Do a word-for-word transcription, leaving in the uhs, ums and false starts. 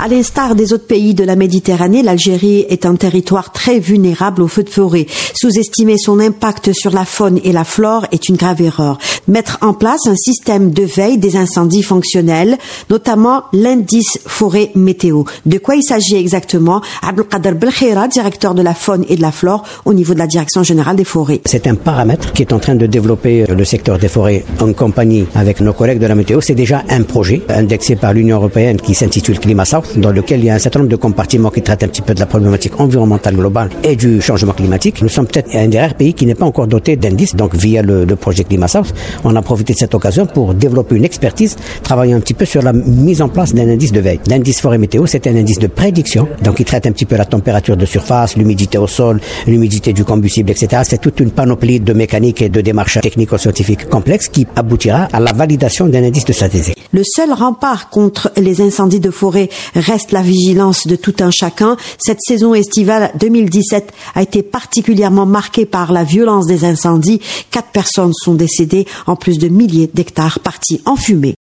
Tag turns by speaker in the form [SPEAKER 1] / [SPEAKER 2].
[SPEAKER 1] À l'instar des autres pays de la Méditerranée, l'Algérie est un territoire très vulnérable aux feux de forêt. Sous-estimer son impact sur la faune et la flore est une grave erreur. Mettre en place un système de veille des incendies fonctionnel, notamment l'indice forêt météo. De quoi il s'agit exactement? Abdelkader Belkheira, directeur de la faune et de la flore au niveau de la Direction générale des forêts.
[SPEAKER 2] C'est un paramètre qui est en train de développer le secteur des forêts en compagnie avec nos collègues de la météo. C'est déjà un projet indexé par l'Union européenne qui s'intitule Climat South, dans lequel il y a un certain nombre de compartiments qui traitent un petit peu de la problématique environnementale globale et du changement climatique. Nous sommes peut-être un des rares pays qui n'est pas encore doté d'indices. Donc via le, le projet Climat South, on a profité de cette occasion pour développer une expertise, travailler un petit peu sur la mise en place d'un indice de veille. L'indice forêt météo, c'est un indice de prédiction, donc il traite un petit peu la température de surface, l'humidité au sol, l'humidité du combustible, et cetera. C'est toute une panoplie de mécaniques et de démarches technico-scientifiques complexes qui aboutira à la validation d'un indice de stratégie.
[SPEAKER 1] Le seul rempart contre les incendies de forêt reste la vigilance de tout un chacun. Cette saison estivale deux mille dix-sept a été particulièrement marquée par la violence des incendies. Quatre personnes sont décédées, en plus de milliers d'hectares partis en fumée.